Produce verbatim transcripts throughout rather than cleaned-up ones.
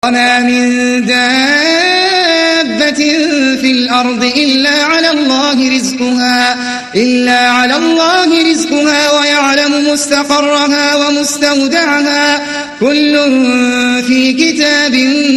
وما من دابة في الأرض إلا على الله رزقها إلا على الله رزقها ويعلم مستقرها ومستودعها كل في كتاب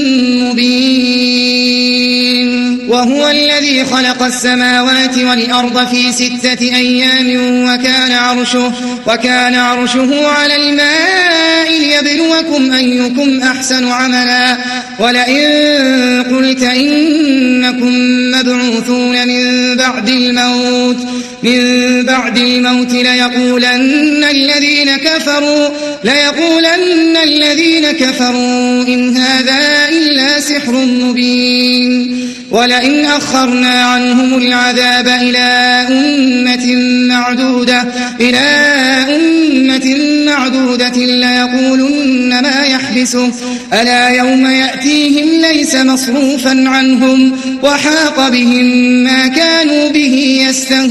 مبين. وهو الذي خلق السماوات والأرض في ستة أيام وكان عرشه وكان عرشه على الماء ليبلوكم أيكم أحسن عملا. ولئن قلت إنكم مبعوثون من بعد الموت من بعد الموت ليقولن الذين كفروا ليقولن الذين كفروا إن هذا إلا سحر مبين. ولئن أخرنا عنهم العذاب إلى أمة معدودة إلى أمة معدودة ليقولن ما يحبسه ألا يوم يأتيهم ليس مصروفا عنهم وحاق بهم ما كانوا به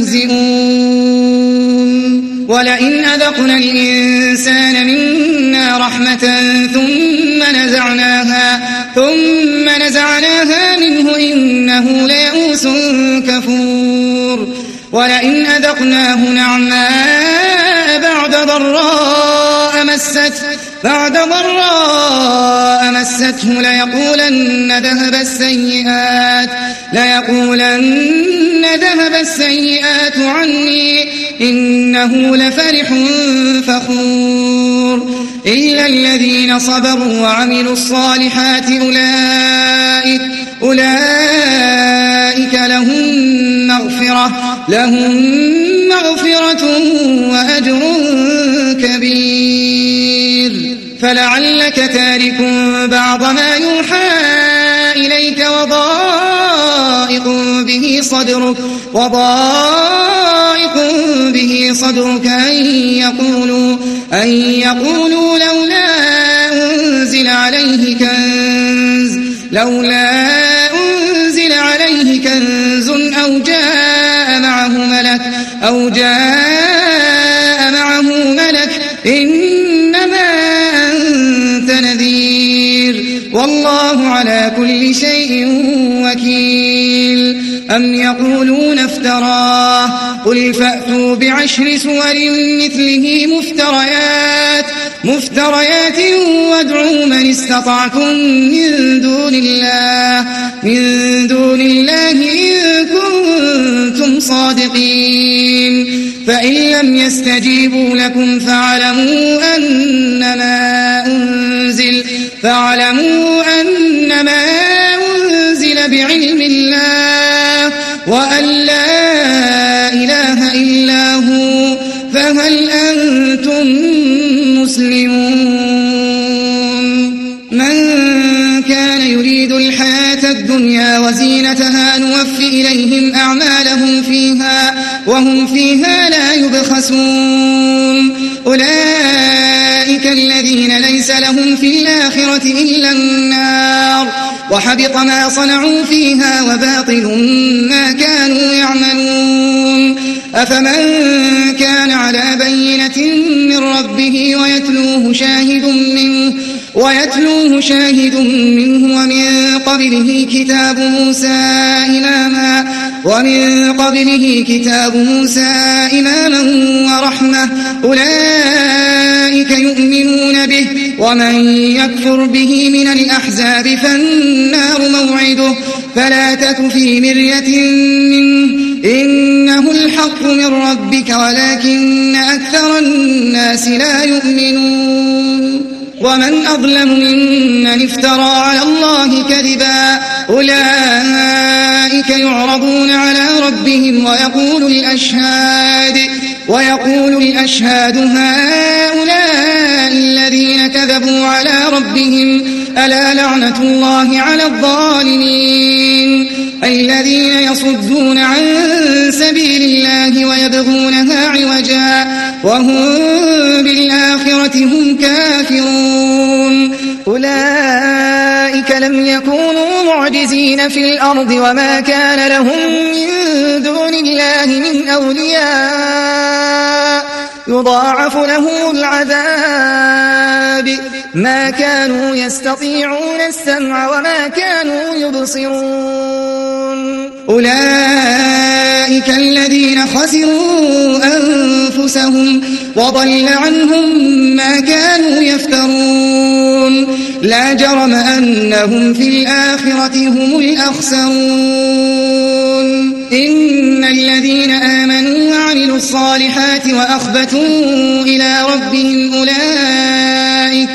يستهزئون. ولئن أذقنا الإنسان منا رحمة ثم نزعناها ثم نزعناها منه إنه ليئوس كفور. ولئن أذقناه نعماء بعد ضراء مسته بعد ضراء مسته ليقولن ذهب السيئات ليقولن ذهب السيئات عني إنه لفرح فخور. إلا الذين صبروا وعملوا الصالحات أولئك أولئك لهم مغفرة لهم مغفرة وأجر كبير. فلعلك تارك بعض ما يوحى إليك وضائق به صدرك وضائق به صدرك أن يقولوا أن يقولوا لولا أنزل عليه كنز لولا أنزل عليه كنز أو جاء معه ملك أو جاء معه ملك إنما أنت نذير والله على كل شيء وكيل. أم يقولون افتراه قل فأتوا بعشر سور مثله مفتريات مفتريات وادعوا من استطعتم من دون الله من دون الله إن كنتم صادقين. فإن لم يستجيبوا لكم فاعلموا أنما أنزل فاعلموا أنما أنزل بعلم الله وأن لا إله إلا هو فهل أنتم مسلمون. من كان يريد الحياة الدنيا وزينتها نوفي إليهم أعمالهم فيها وهم فيها لا يبخسون. أولئك الذين ليس لهم في الآخرة إلا النار وحبط ما صنعوا فيها وباطل ما كانوا يعملون. أفمن كان على بينة من ربه ويتلوه شاهد منه ويتلوه شاهد منه ومن قبله كتاب موسى إماما ومن قبله كتاب موسى إماما ورحمة أولئك يؤمنون به ومن يكفر به من الأحزاب فالنار موعده فلا تك في مرية منه إنه الحق من ربك ولكن أكثر الناس لا يؤمنون. ومن أظلم ممن افترى على الله كذبا أولئك يعرضون على ربهم ويقول الأشهاد ويقول الأشهاد هؤلاء الذين كذبوا على ربهم ألا لعنة الله على الظالمين الذين يصدون عن سبيل الله ويبغونها عوجا وهم بالآخرة هم كافرون. أولئك لم يكونوا معجزين في الأرض وما كان لهم من دون الله من أولياء يضاعف لهم العذاب ما كانوا يستطيعون السمع وما كانوا يبصرون أولئك الذين خسروا أنفسهم وضل عنهم ما كانوا يفترون لا جرم أنهم في الآخرة هم الأخسرون إن الذين آمنوا وعملوا الصالحات وأخبتوا إلى ربهم أولئك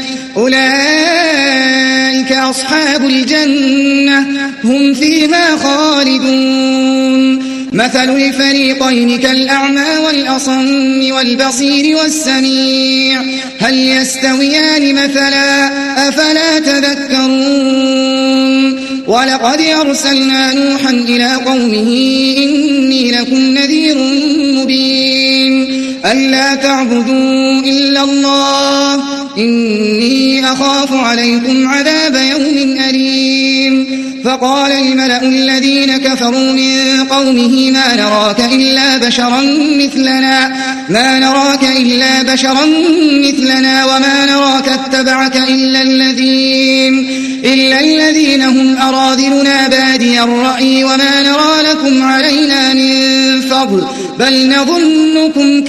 أولئك أصحاب الجنة هم فيها خالدون مثل الفريقين كالأعمى والأصم والبصير والسميع هل يستويان مثلا أفلا تذكرون ولقد أرسلنا نوحا إلى قومه إني لكم نذير مبين ألا تعبدوا إلا الله إني أخاف عليكم عذاب يوم أليم فقال الملأ الذين كفروا من قومه ما نراك إلا بشرا مثلنا ما نراك إلا بشرا مثلنا وما نراك اتبعك إلا الذين إلا الذين هم أراذلنا بادي الرأي وما نرى لكم علينا من فضل بل نظنكم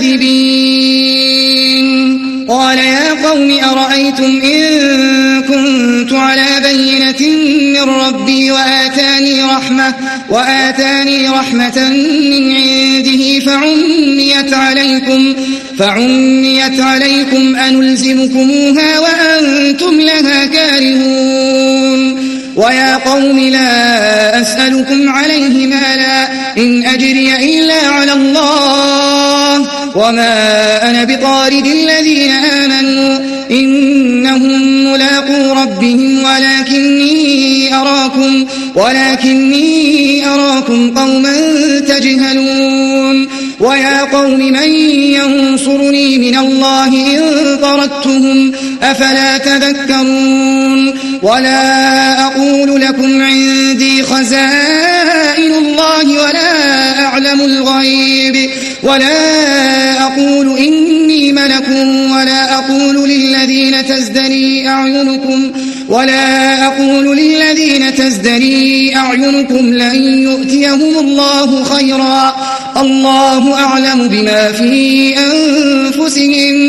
كاذبين قال يا قوم أرأيتم إن كنت على بينة من ربي وآتاني رحمة وآتاني رحمة من عنده فعميت عليكم فعميت عليكم أنلزمكموها وأنتم لها كارهون ويا قوم لا أسألكم عليه مالا إن أجري إلا على الله وما أنا بطارد الذين آمنوا إنهم ملاقو ربهم ولكني أراكم ولكني أراكم قوما تجهلون ويا قوم من ينصرني من الله إن طردتهم أفلا تذكرون ولا أقول لكم عندي خزائن الله ولا أعلم الغيب ولا أقول إني ملك ولا أقول للذين تزدري أعينكم ولا أقول للذين تزدري أعينكم لن يؤتيهم الله خيرا الله أعلم بما في أنفسهم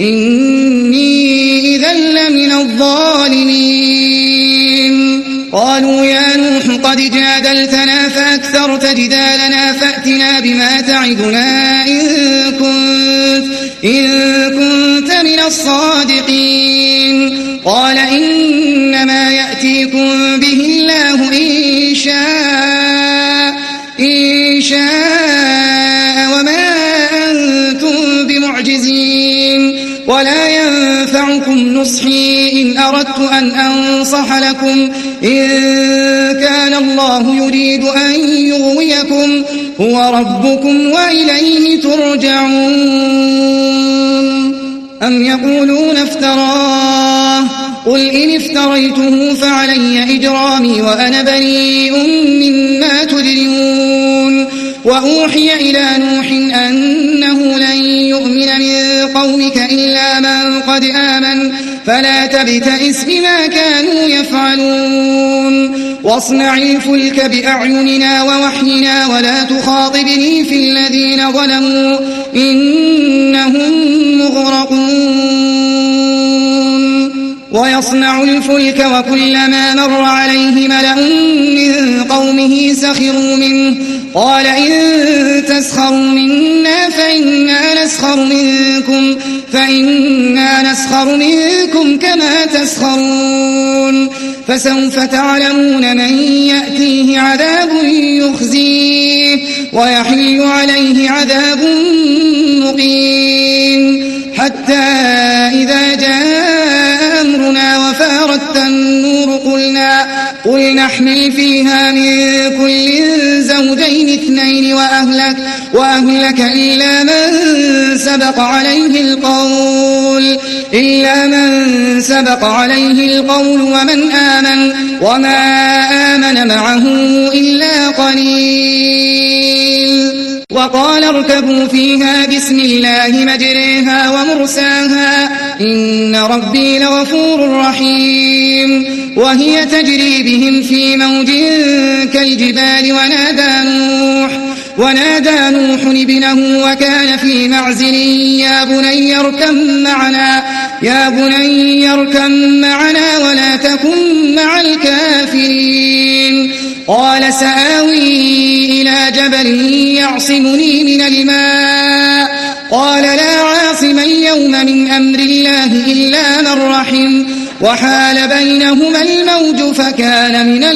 إني إذا لمن الظالمين قالوا يا نوح قد جادلتنا فأكثرت جدالنا فأتنا بما تعدنا إن كنت, إن كنت من الصادقين قال إنما يأتيكم به الله إن شاء, إن شاء وما أنتم بمعجزين ولا ينفعكم نصحي إن أردت أن أنصح لكم إن كان الله يريد أن يغويكم هو ربكم وإليه ترجعون أم يقولون افتراه قل إن افتريته فعلي إجرامي وأنا بريء مما تجرمون وأوحي إلى نوح أنه لن يؤمن من قومك إلا من قد آمن فلا تبتئس بما كانوا يفعلون واصنع الفلك بأعيننا ووحينا ولا تخاطبني في الذين ظلموا إنهم مغرقون ويصنع الفلك وكلما مر عليه ملأ من قومه سخروا منه قال إن تسخروا منا فإنا نسخر منكم فإنا نسخر منكم كما تسخرون فسوف تعلمون من يأتيه عذاب يخزيه ويحل عليه عذاب مقيم حتى إذا جاء أمرنا وفارت النور قلنا قل نحمل فيها من كل زوجين اثنين وأهلك, وأهلك إلا من سبق عليه القول إلا من سبق عليه القول ومن آمن وما آمن معه إلا قليل وقال اركبوا فيها بسم الله مجريها ومرساها إن ربي لغفور رحيم وهي تجري بهم في موج كالجبال ونادى نوح ونادى نوح ابنه وكان في معزل يا بني اركب معنا يا بني اركب معنا ولا تكن مع الكافرين قال سآوي إلى جبل يعصمني من الماء قال لا عاصم اليوم من أمر الله إلا من رحم وحال بينهما الموج فكان من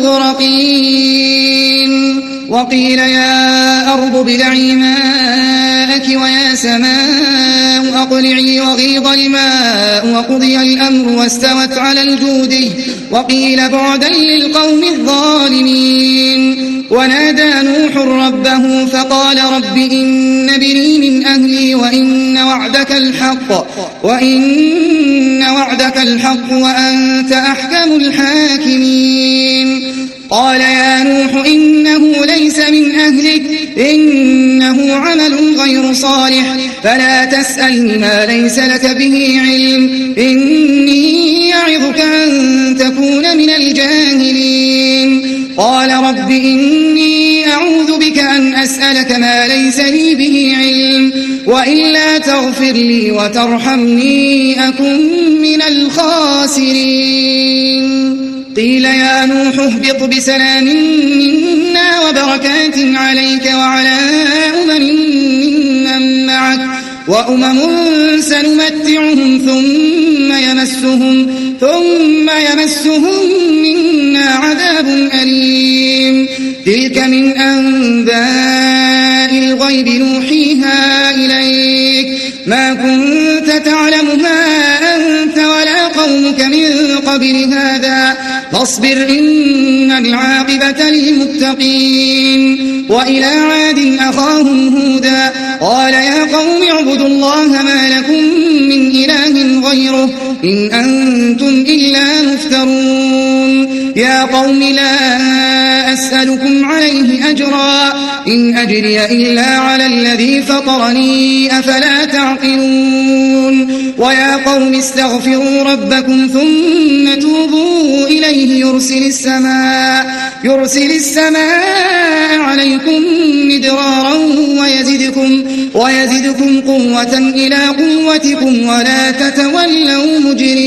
المغرقين وقيل يا أرض ابلعي ماءك ويا سماء أقلعي وغيض الماء وقضي الأمر واستوت على الجودي وقيل بعدا للقوم الظالمين ونادى نوح ربه فقال رب إن ابني من أهلي وإن وعدك الحق وإن وعدك الحق وأنت أحكم الحاكمين قال يا نوح إنه ليس من أهلك إنه عمل غير صالح فلا تسألني ما ليس لك به علم إني يعظك أن تكون من الجاهلين قال رب إني أعوذ بك أن أسألك ما ليس لي به علم وإلا تغفر لي وترحمني أكن من الخاسرين قيل يا نوح اهبط بسلام منا وبركات عليك وعلى أمم ممن معك وأمم سنمتعهم ثم يمسهم ثم يمسهم منا عذاب أليم تلك من أنباء الغيب نوحيها إليك ما كنت تعلمها أنت ولا قومك من قبل هذا فاصبر إن العاقبة للمتقين وإلى عاد أخاهم هودا قال يا قوم اعبدوا الله ما لكم من إله غيره إن أنتم إلا مفترون يا قوم لا أسألكم عليه أجرا إن أجري إلا على الذي فطرني أفلا تعقلون ويا قوم استغفروا ربكم ثم توبوا إليه يرسل السماء يرسل السماء عليكم مدرارا ويزدكم ويزدكم قوة إلى قوتكم ولا تتولوا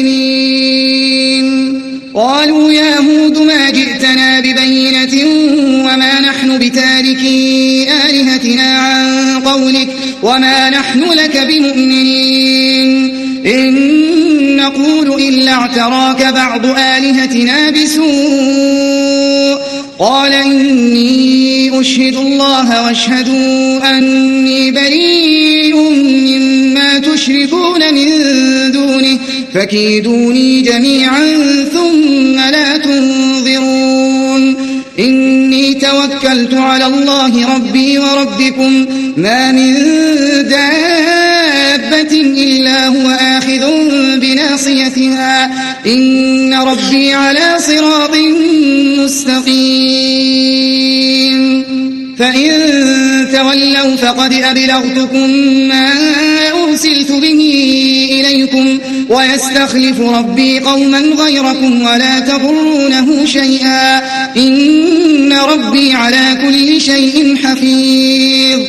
مجرمين قالوا يا هود ما جئتنا ببينة وما نحن بتاركي آلهتنا عن قولك وما نحن لك بمؤمنين إن نقول إلا اعتراك بعض آلهتنا بسوء قال إني أشهد الله واشهدوا أني بريء مما تشركون من دونه فكيدوني جميعا ثم لا تنظرون إني توكلت على الله ربي وربكم ما من دابة إلا هو آخذ بناصيتها إن ربي على صراط مستقيم فإن تولوا فقد أبلغتكم ما أرسلت به إليكم ويستخلف ربي قوما غيركم ولا تضرونه شيئا إن ربي على كل شيء حفيظ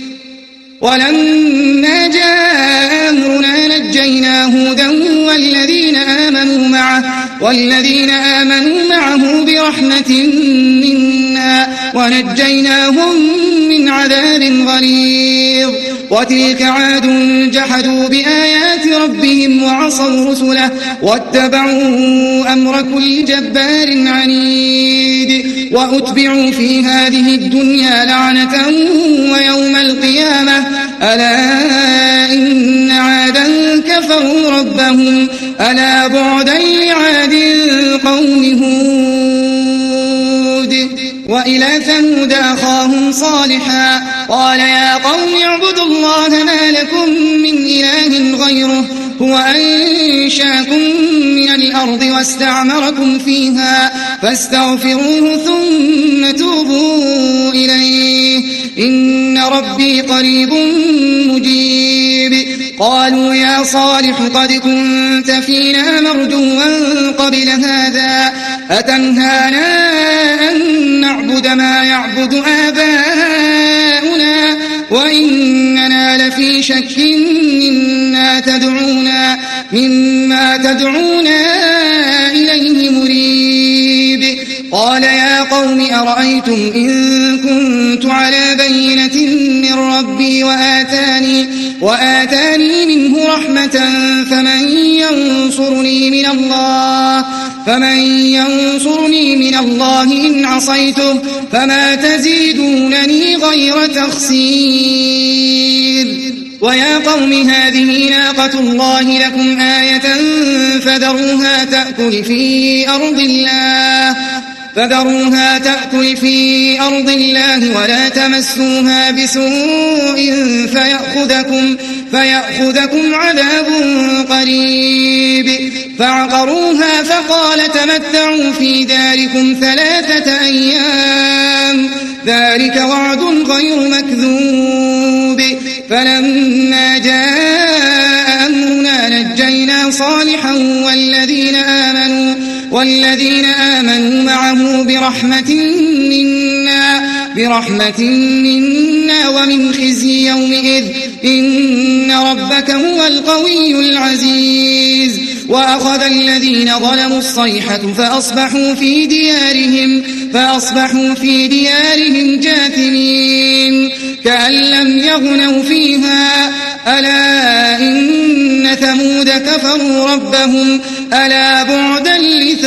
ولما جاء أمرنا نجينا هودا والذين آمنوا معه والذين آمنوا معه برحمة منا ونجيناهم من عذاب غليظ وتلك عاد جحدوا بآيات ربهم وعصوا رسله واتبعوا أمر كل جبار عنيد وأتبعوا في هذه الدنيا لعنة ويوم القيامة ألا إن عادا كفروا ربهم ألا بعدا لعاد قوم هود وإلى ثمود أخاهم صالحا قال يا قوم اعبدوا الله ما لكم من إله غيره هو أنشاكم من الأرض واستعمركم فيها فاستغفروه ثم توبوا إليه إن ربي قريب مجيب قالوا يا صالح قد كنت فينا مرجوا قبل هذا أتنهانا أن نعبد ما يعبد آباؤنا وإننا لفي شك مما تدعونا, مما تدعونا إليه مريب قال يا قوم أرأيتم إن كنت على بينة من ربي وآتاني, وآتاني منه رحمة فمن ينصرني من الله فمن ينصرني من الله إن عصيته فما تزيدونني غير تخسير ويا قوم هذه ناقة الله لكم آية فذروها تأكل في أرض الله فذروها تأكل في أرض الله ولا تمسوها بسوء فيأخذكم, فيأخذكم عذاب قريب فعقروها فقال تمتعوا في داركم ثلاثة أيام ذلك وعد غير مكذوب فلما جاء أمرنا نجينا صالحا والذين آمنوا والذين آمنوا معه برحمة منا برحمة منا ومن خزي يومئذ إن ربك هو القوي العزيز وأخذ الذين ظلموا الصيحة فأصبحوا في ديارهم فأصبحوا في ديارهم جاثمين كأن لم يغنوا فيها ألا إن ثمود كفروا ربهم ألا بعدا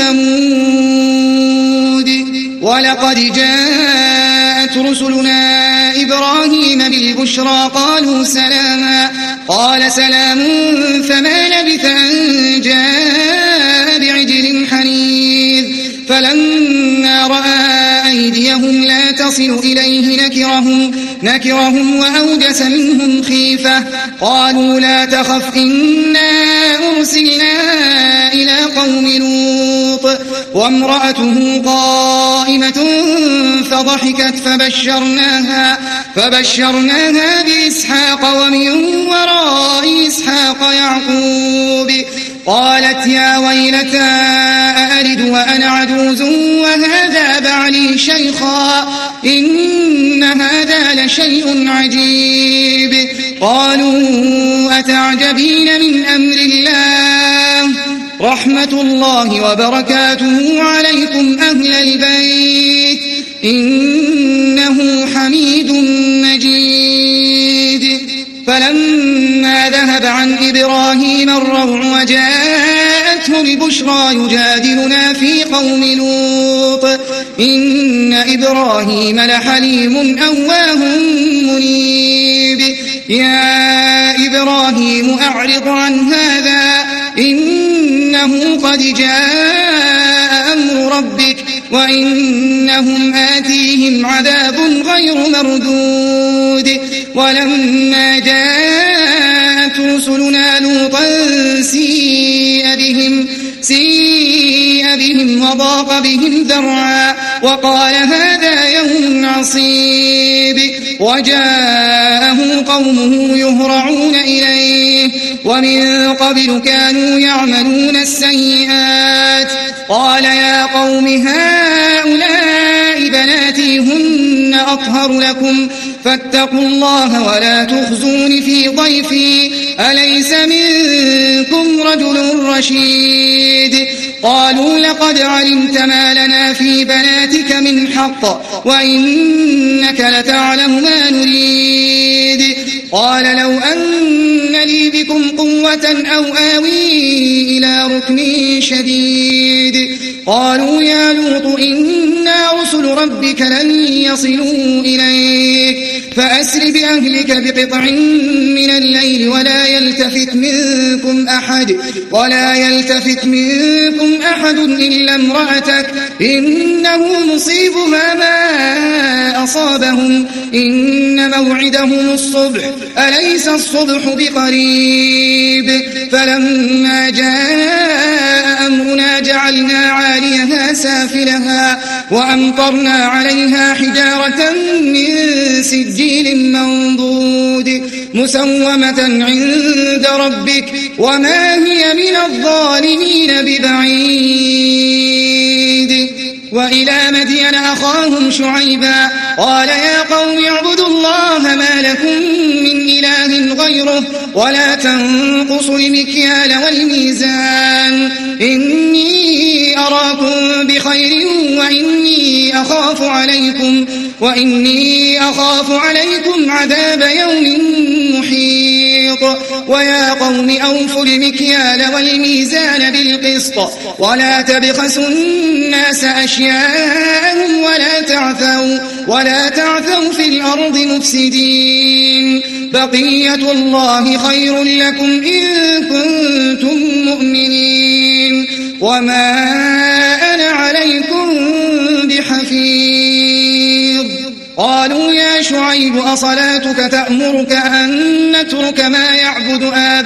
لثمود ولقد جاءت رسلنا إبراهيم بالبشرى قالوا سلاما قال سلام فما لبث أن جاء بعجل حنيذ فلما رأى أيديهم لا تصل إليه نكرهم, نكرهم وأوجس منهم خيفة قالوا لا تخف إنا أرسلنا إلى قوم لوط وامرأته قائمة فضحكت فبشرناها, فبشرناها بإسحاق ومن وراء إسحاق يعقوب قالت يا ويلتى أألد وأنا عجوز وهذا بعلي شيخا إن هذا لشيء عجيب قالوا أتعجبين من أمر الله رحمة الله وبركاته عليكم أهل البيت إنه حميد مجيد فلما ذهب عن إبراهيم الروع وجاءته البشرى يجادلنا في قوم لوط إن إبراهيم لحليم أواه منيب يا إبراهيم أعرض عن هذا إنه قد جاء أمر ربك وإنهم آتيهم عذاب غير مردود ولما جاءت رسلنا لوطا سيء بهم سيء بهم وضاق بهم ذرعا وقال هذا يوم عصيب وجاءه قومه يهرعون إليه ومن قبل كانوا يعملون السيئات قال يا قوم هؤلاء بناتي هن أطهر لكم فاتقوا الله ولا تخزون في ضيفي أليس منكم رجل رشيد قالوا لقد علمت ما لنا في بناتك من حق وإنك لتعلم ما نريد قال لو أن لي بكم قوة أو آوي إلى ركن شديد قالوا يا لوط إنا رسل ربك لن يصلوا إليك فأسر بأهلك بقطع من الليل ولا يلتفت منكم أحد ولا يلتفت منكم أحد إلا امرأتك إنه مصيبها ما أصابهم إن موعدهم الصبح أليس الصبح بقريب فلما جاء أمرنا جعلنا عاليها سافلها وأمطرنا عليها حجارة من سجيل منضود مسومة عند ربك وما هي من الظالمين ببعيد. وإلى مدين أخاهم شعيبا قال يا قوم اعبدوا الله ما لكم من إله غيره ولا تنقصوا المكيال والميزان إني أراكم بخير وإني أخاف عليكم وإني أخاف عليكم عذاب يوم محيط. ويا قوم أوفوا المكيال والميزان بالقسط ولا تبخسوا الناس أشياءهم ولا تعثوا ولا تعثوا في الأرض مفسدين. بقية الله خير لكم إن كنتم مؤمنين وما أنا عليكم بحفيظ. قالوا يا شعيب أصلاتك تأمرك أن نترك ما يعبد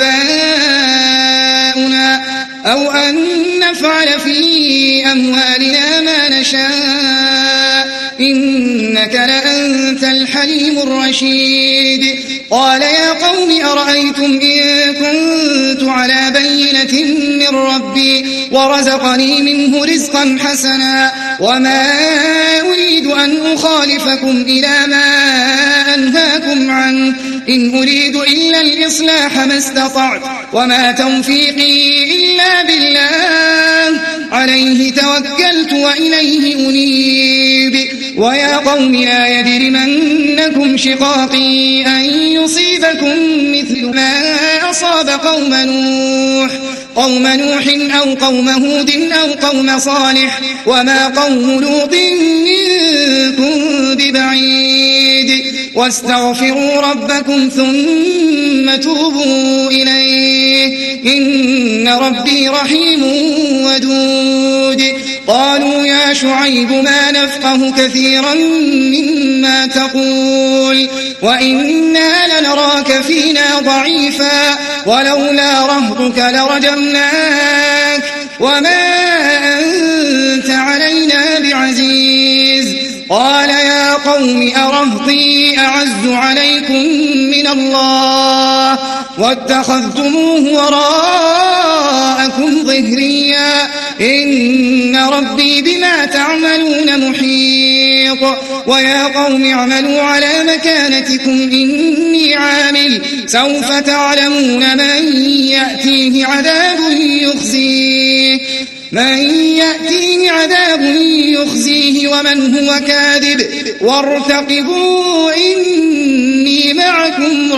آباؤنا أو أن نفعل في أموالنا ما نشاء إنك لأنت الحليم الرشيد. قال يا قوم أرأيتم إن كنت على بينة من ربي ورزقني منه رزقا حسنا وما أريد أن أخالفكم إلى ما أنهاكم عنه إن أريد إلا الإصلاح ما استطعت وما توفيقي إلا بالله عليه توكلت وإليه أنيب. ويا قوم لا يجرمنكم شقاقي أن يصيبكم مثل ما أصاب قوم نوح قوم نوح أو قوم هود أو قوم صالح وما قوم لوط منكم ببعيد. واستغفروا ربكم ثم توبوا إليه إن ربي رحيم ودود. قالوا يا شعيب ما نفقه كثيرا مما تقول وإنا لنراك فينا ضعيفا ولولا رهطك لرجمناك وما أنت علينا بعزيز. قال يا قوم أرهطي أعز عليكم من الله واتخذتموه وراءكم ظهريا إن ربي بما تعملون محيط. ويا قوم اعملوا على مكانتكم إني عامل سوف تعلمون من يأتيه عذاب يخزيه من يأتيه عذاب يخزيه ومن هو كاذب وارتقبوا إني معكم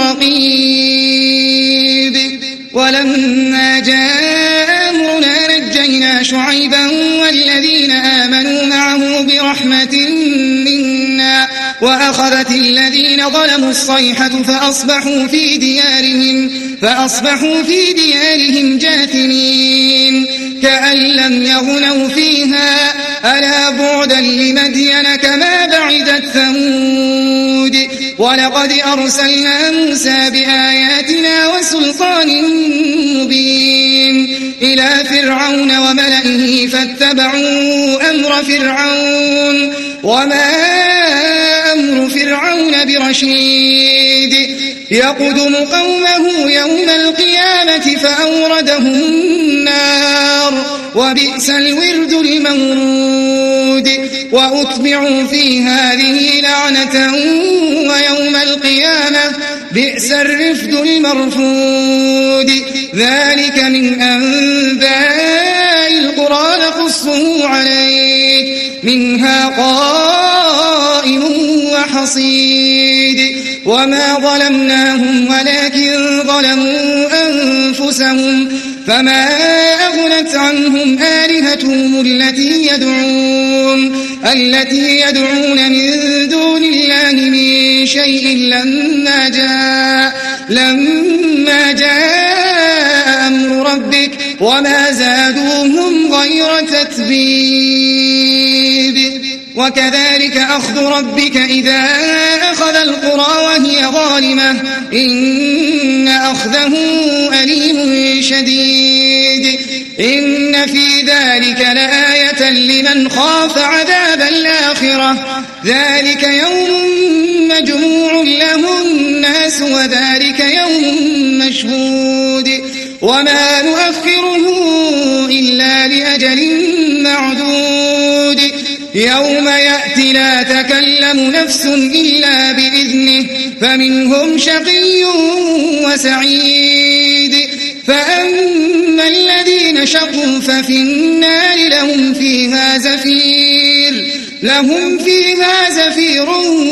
رقيب. ولما جاء أمرنا نجينا شعيبا والذين آمنوا معه برحمة منا وأخذت الذين ظلموا الصيحة فأصبحوا في ديارهم فأصبحوا في ديارهم جاثمين كأن لم يغنوا فيها ألا بعدا لمدين كما بعدت ثمود. ولقد أرسلنا موسى بآياتنا وسلطان مبين إلى فرعون وملئه فاتبعوا أمر فرعون وما أمر فرعون برشيد. يقدم قومه يوم القيامة فأوردهم النار وبئس الورد المورود. وأتبعوا في هذه لعنة ويوم القيامة بئس الرفد المرفود. ذلك من أنباء القرى نقصه عليك منها قائم وحصيد. وما ظلمناهم ولكن ظلموا أنفسهم فما أغنت عنهم آلهتهم التي يدعون التي يدعون من دون الله من شيء لما جاء لما جاء أمر ربك وما زادوهم غير تتبيب. وكذلك أخذ ربك إذا أخذ القرى وهي ظالمة إن أخذه أليم شديد إن في ذلك لآية لمن خاف عذاب الآخرة ذلك يوم مجموع له الناس وذلك يوم مشهود وما نؤخره إلا لأجل معدود يوم يأتي لا تكلم نفس إلا بإذنه فمنهم شقي وسعيد فأما الذين شقوا ففي النار لهم فيها زفير لهم فيها زفير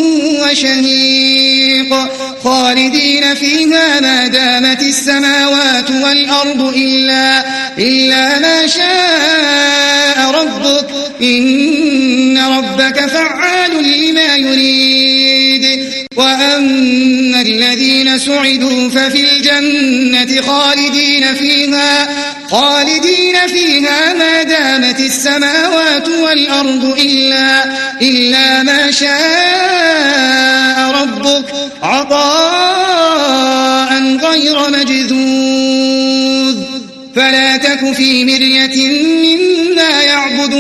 وشهيق خالدين فيها ما دامت السماوات والأرض إلا, إلا ما شاء ربك إن ربك فعال لما يريد وأما الذين سعدوا ففي الجنة خالدين فيها خالدين فيها ما دامت السماوات والأرض إلا, إلا ما شاء ربك عطاء غير مجذوذ فلا تك في مرية مما يعبد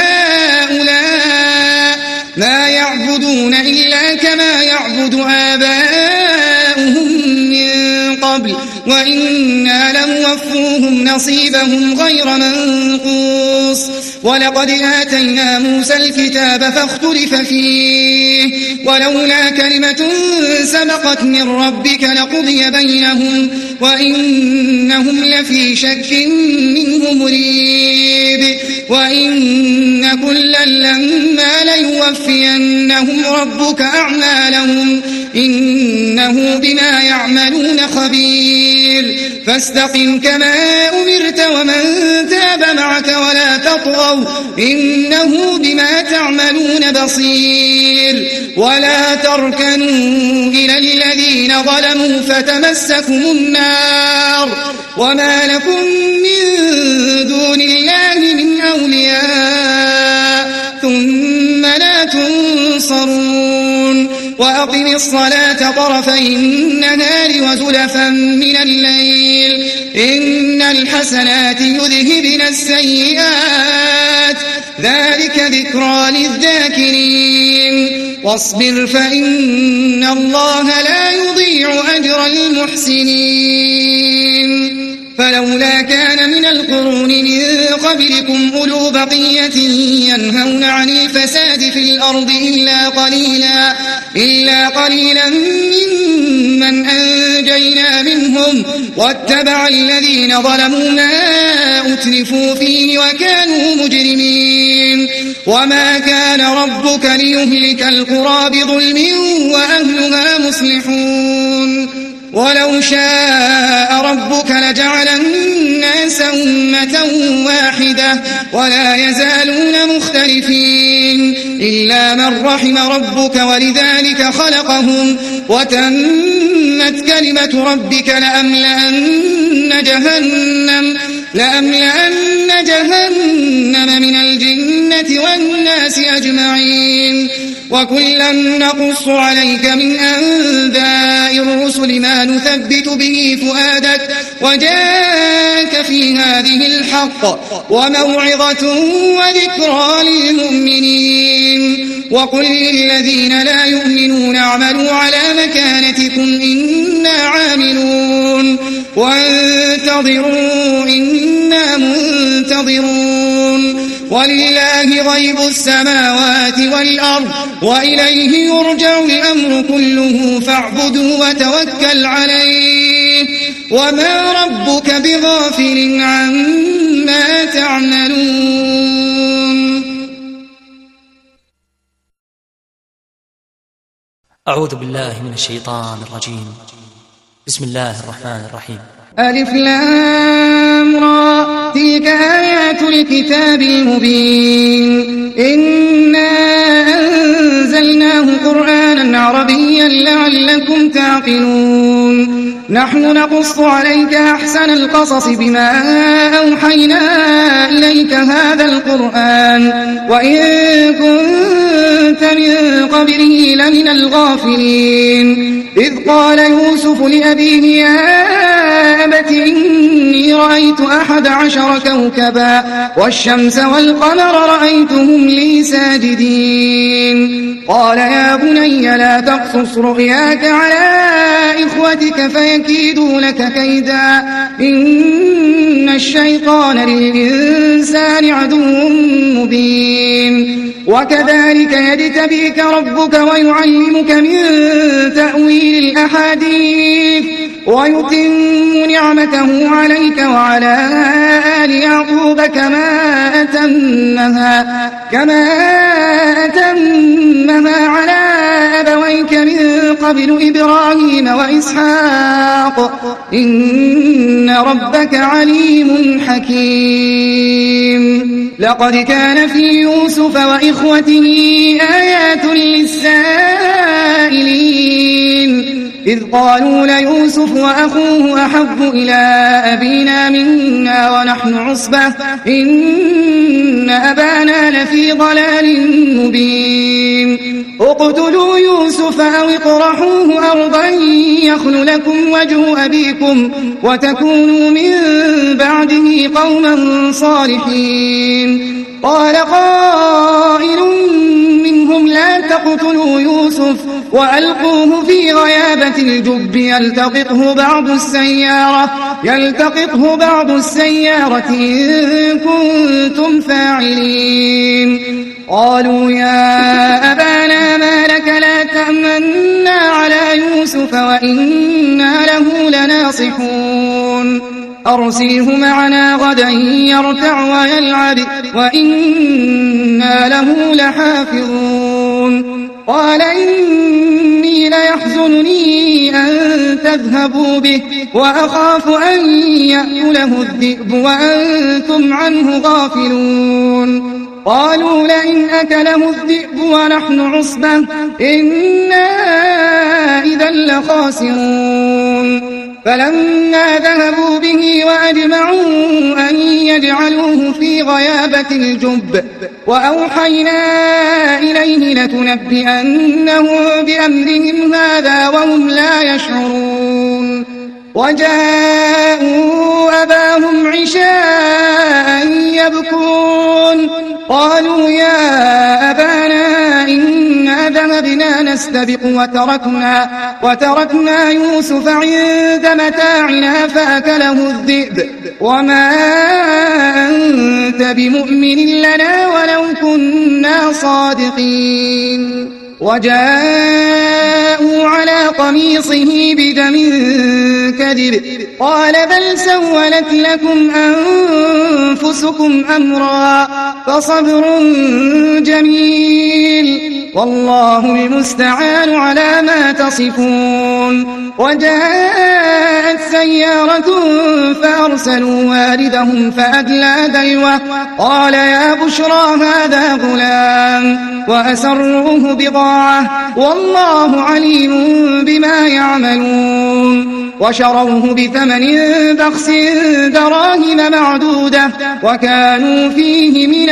هؤلاء ما يعبدون إلا كما يعبد آباؤهم من قبل وإنا لموفوهم نصيبهم غير منقوص ولقد آتينا موسى الكتاب فاختلف فيه ولولا كلمة سبقت من ربك لقضي بينهم وإنهم لفي شك منه مريب وإن كلا لما ليوفينهم ربك أعمالهم إنه بما يعملون خبير فاستقم كما أمرت ومن تاب معك ولا تطغوا إنه بما تعملون بصير ولا تركنوا إلى الذين ظلموا فتمسكم النار وما لكم من دون الله من أولياء ثم لا تنصرون وأقم الصلاة طرفي النهار وزلفا من الليل إن الحسنات يذهبن السيئات ذلك ذكرى للذاكرين واصبر فإن الله لا يضيع أجر المحسنين فلولا كان من القرون من قبلكم أولو بقية ينهون عن الفساد في الأرض إلا قليلا, إلا قليلا ممن أنجينا منهم واتبع الذين ظلموا ما أترفوا فيه وكانوا مجرمين وما كان ربك ليهلك القرى بظلم وأهلها مصلحون ولو شاء ربك لجعل الناس أمة واحدة ولا يزالون مختلفين إلا من رحم ربك ولذلك خلقهم وتمت كلمة ربك لأملأن جهنم لأملأن جهنم من الجنة والناس أجمعين وكلا نقص عليك من أنباء الرسل ما نثبت به فؤادك وجاءك في هذه الحق وموعظة وذكرى للمؤمنين وقل للذين لا يؤمنون اعملوا على مكانتكم إنا عاملون وانتظروا إنا منتظرون ولله غيب السماوات والأرض وإليه يرجع الأمر كله فاعبده وتوكل عليه وما ربك بغافل عما تعملون. أعوذ بالله من الشيطان الرجيم. بسم الله الرحمن الرحيم. ألف لام را تلك آيات الكتاب المبين إنا أنزلناه قرآنا عربيا لعلكم تعقلون نحن نقص عليك أحسن القصص بما أوحينا إليك هذا القرآن وإن كنت كنت من قبله لمن الغافلين إذ قال يوسف لأبيه يا أبت إني رأيت أحد عشر كوكبا والشمس والقمر رأيتهم لي ساجدين قال يا بني لا تقصص رؤياك على إخوتك فيكيدوا لك كيدا إن الشيطان للإنسان عدو مبين وكذلك يجتبيك ربك ويعلمك من تأويل الأحاديث ويتم نعمته عليك وعلى آل يعقوب كما أتمها كما أتمها على أبويك من قبل إبراهيم وإسحاق إن ربك عليم حكيم لقد كان في يوسف وإخوته آيات للسائلين إذ قالوا ليوسف وأخوه أحب إلى أبينا منا ونحن عصبة إن أبانا لفي ضلال مبين اقتلوا يوسف أو اطرحوه أرضا يخل لكم وجه أبيكم وتكونوا من بعده قوما صالحين قال قائل منهم لا تقتلوا يوسف وألقوه في غيابة الجب يلتقطه بعض السيارة يلتقطه بعض السيارة إن كنتم فاعلين قالوا يا أبانا ما لك لا تأمنا على يوسف وإنا له لناصحون أرسله معنا غدا يرتع ويلعب وإنا له لحافظون قال إني ليحزنني أن تذهبوا به وأخاف أن يأكله الذئب وأنتم عنه غافلون قالوا لئن أكله الذئب ونحن عصبة إنا إذا لخاسرون فلما ذهبوا به وأجمعوا أن يجعلوه في غيابة الجب وأوحينا إليه لتنبئنهم بأمرهم هذا وهم لا يشعرون وجاءوا أباهم عشاء يبكون قالوا يا أبانا إنا ذهبنا نستبق وتركنا, وتركنا يوسف عند متاعنا فأكله الذئب وما أنت بمؤمن لنا ولو كنا صادقين وجاءوا على قميصه بدم كذب قال بل سولت لكم أنفسكم أمرا فصبر جميل والله المستعان على ما تصفون وجاءت سيارة فأرسلوا واردهم فأدلى دلوه قال يا بشرى هذا غلام وأسروه بضاعة والله عليم بما يعملون وشروه بثمن بخس دراهم معدودة وكانوا فيه من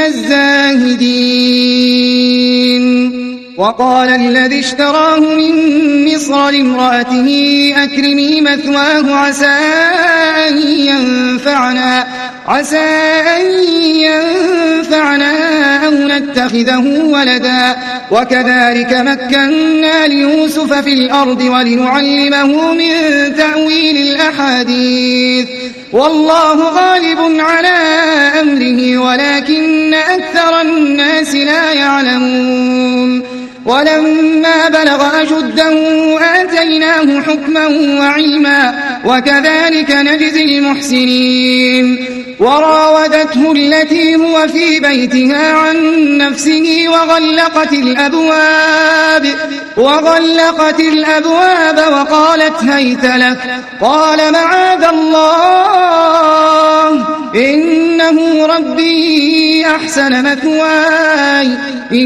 الزاهدين وقال الذي اشتراه من مصر لامرأته أكرمي مثواه عسى أن ينفعنا عسى أن ينفعنا أو نتخذه ولدا وكذلك مكنا ليوسف في الأرض ولنعلمه من تأويل الأحاديث والله غالب على أمره ولكن أكثر الناس لا يعلمون ولما بلغ أشده آتيناه حكما وعلما وكذلك نجزي المحسنين وراودته التي هو في بيتها عن نفسه وغلقت الأبواب وغلقت الأبواب وقالت هيت لك قال معاذ الله إنه ربي أحسن مثواي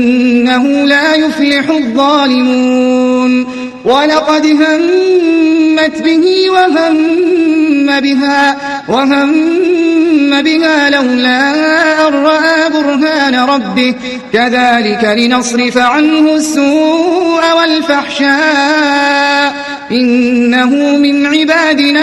إنه لا يفلح الظالمون ولقد هم همت به وهم بها, وهم بها لولا أن رأى برهان ربه كذلك لنصرف عنه السوء والفحشاء إنه من عبادنا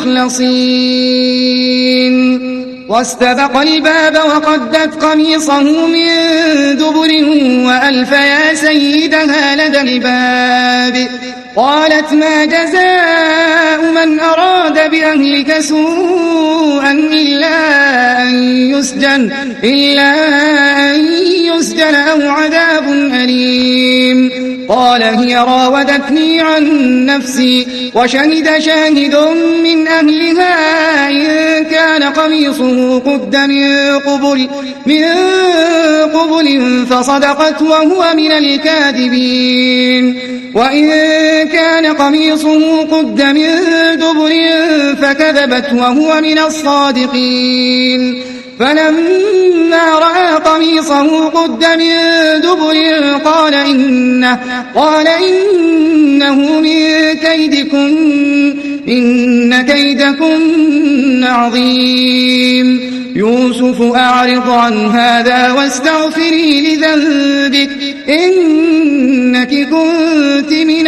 المخلصين. واستبق الباب وقدت قميصه من دبر وألف يا سيدها لدى الباب. قالت ما جزاء من أراد بأهلك سوءا إلا أن يسجن, إلا أن يسجن أو عذاب أليم. قال هي راودتني عن نفسي وشهد شاهد من أهلها إن كان قميصه قد من قبل, من قبل فصدقت وهو من الكاذبين. وإن كان قميصه قد من دبر فكذبت وهو من الصادقين. فلما رأى قميصه قد من دبر قال إنه, قال إنه من كيدكن, إن كيدكن عظيم. يوسف أعرض عن هذا واستغفري لذنبك إنك كنت من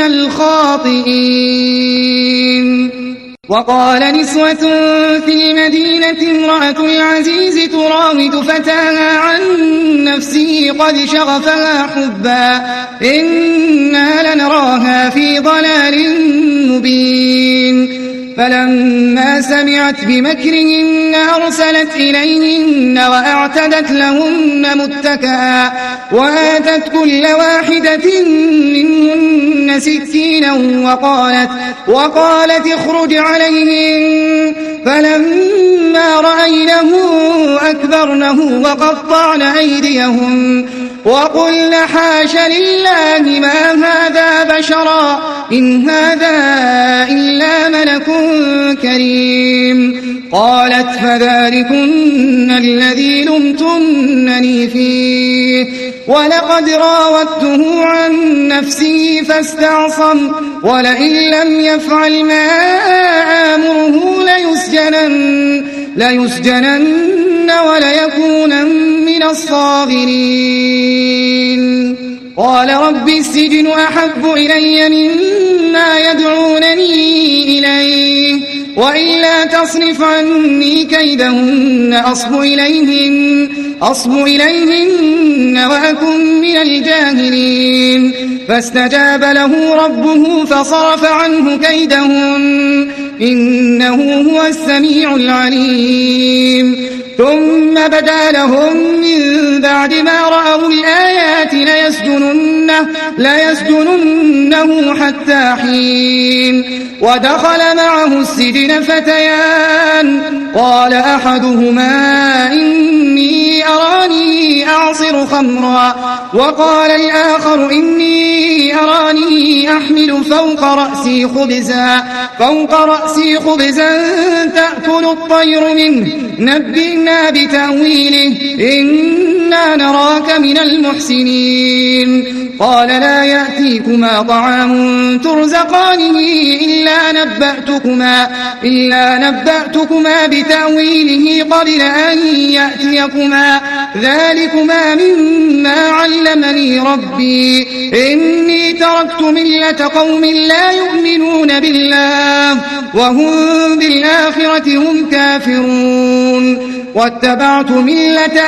الخاطئين. وقال نسوة في المدينة امرأة العزيز تراود فتاها عن نفسه قد شغفها حبا إنا لنراها في ضلال مبين. فلما سمعت بمكرهن أرسلت إليهن وأعتدت لهن متكئا وآتت كل واحدة منهن سكينا وقالت, وقالت اخرج عليهن. فلما رأينه أكبرنه وقطعن أيديهم وقلن حاش لله ما هذا بشرا إن هذا إلا ملك كريم. قالت فذلكن الذي لمتنني فيه ولقد راودته عن نفسه فاستعصم ولئن لم يفعل ما آمره ليسجنن, ليسجنن وليكونن من الصاغرين. قال رب السجن أحب إلي مما يدعونني إليه وإلا تصرف عني كيدهن أصب إليهن, أصب إليهن وأكن من الجاهلين. فاستجاب له ربه فصرف عنه كيدهن إنه هو السميع العليم. ثم بدا لهم من بعد ما رأوا الآيات ليسجننه, ليسجننه حتى حين. ودخل معه السجن فتيان قال أحدهما إني أراني أعصر خمرا وقال الآخر إني أراني أحمل فوق رأسي خبزا, فوق رأسي خبزا تأكل الطير منه نبئنا بتأويله إنا نراك من المحسنين. قال لا يأتيكما طعام ترزقانه إلا نبأتكما, إلا نبأتكما بتأويله قبل أن يأتيكما ذلكما مما علمني ربي إني تركت ملة قوم لا يؤمنون بالله وهم بالآخرة هم كافرون. واتبعت ملة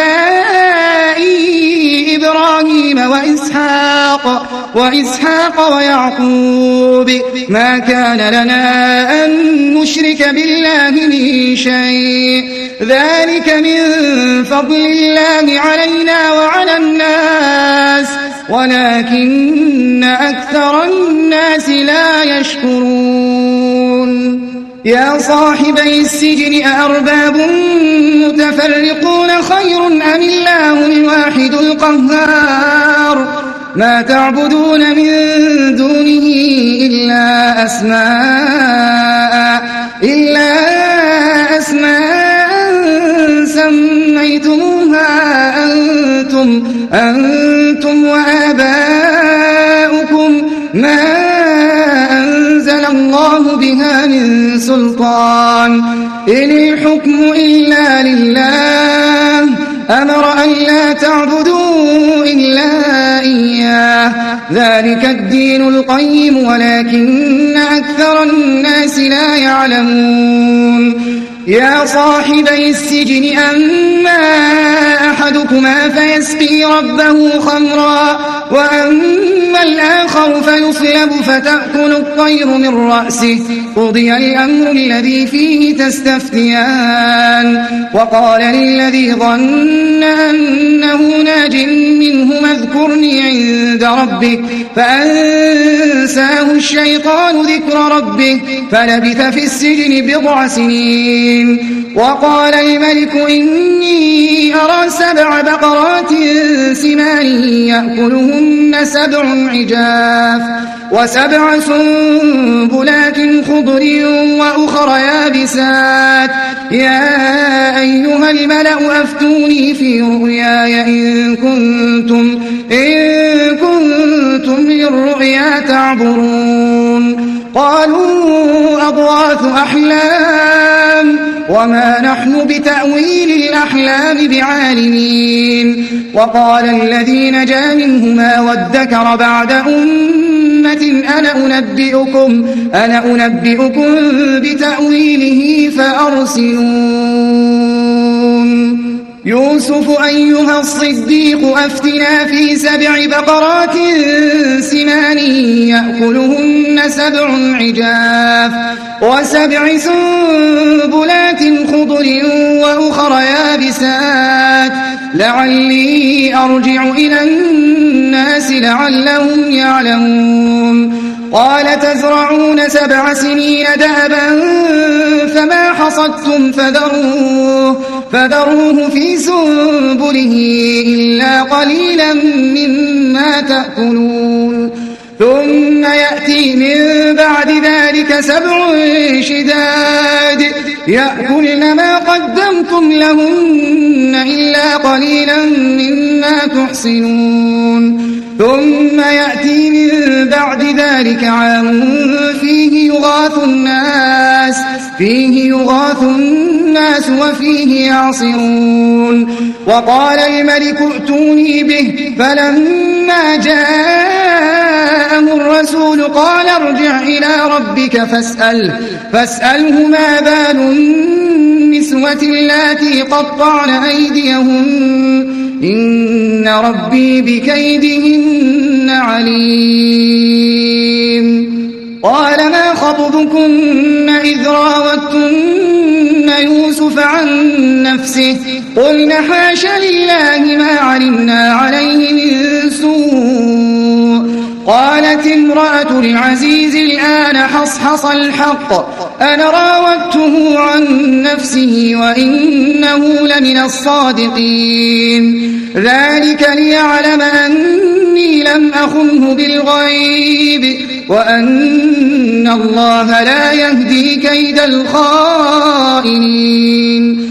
آبائي إبراهيم وإسحاق, وإسحاق ويعقوب ما كان لنا أن نشرك بالله من شيء ذلك من فضل الله علينا وعلى الناس ولكن أكثر الناس لا يشكرون. يا صاحبي السجن أأرباب متفرقون خير أم الله الواحد القهار ما تعبدون من دونه إلا أسماء, إلا أسماء سميتموها أنتم, أنتم وآباؤكم ما أنزل الله الله بها من سلطان إن الحكم إلا لله أمر أن لا تعبدوا إلا إياه ذلك الدين القيم ولكن أكثر الناس لا يعلمون يا صاحبي السجن أما أحدكما فيسقي ربه خمرا وأما الآخر فيصلب فتأكل الطير من رأسه قضي الأمر الذي فيه تستفتيان وقال للذي ظن أنه ناج منهما اذكرني عند ربك فأنساه الشيطان ذكر ربه فلبث في السجن بضع سنين وقال الملك إني أرى سبع بقرات سمان يأكلهن سبع عجاف وسبع سنبلات خضر وأخر يابسات يا أيها الملأ أفتوني في رؤياي إن كنتم, إن كنتم للرؤيا تعبرون قالوا أضغاث أحلام وما نحن بتأويل الأحلام بعالمين وقال الذي نجا منهما وادكر بعد أمة أنا أنبئكم, أنا أنبئكم بتأويله فأرسلون يوسف أيها الصديق أفتنا في سبع بقرات سمان يأكلهن سبع عجاف وسبع سنبلات خضر وأخر يابسات لعلي أرجع إلى الناس لعلهم يعلمون قال تزرعون سبع سنين دابا فما حصدتم فذروه, فذروه في سنبله إلا قليلا مما تأكلون ثم يأتي من بعد ذلك سبع شداد يأكلن ما قدمتم لهن إلا قليلا مما تحصنون ثم يأتي من بعد ذلك عام فيه يغاث الناس فيه يغاث الناس وفيه يعصرون وقال الملك ائتوني به فلما جاءه الرسول قال ارجع إلى ربك فاسأل فاسأله ما بال النسوة اللاتي قطعن أيديهن إن ربي بكيدهن عليم قال ما خطبكن إذ راوتن يوسف عن نفسه قلن حاش لله ما علمنا عليه من سوء قالت امرأة العزيز الآن حصحص الحق أنا راودته عن نفسه وإنه لمن الصادقين ذلك ليعلم أني لم أخنه بالغيب وأن الله لا يهدي كيد الخائنين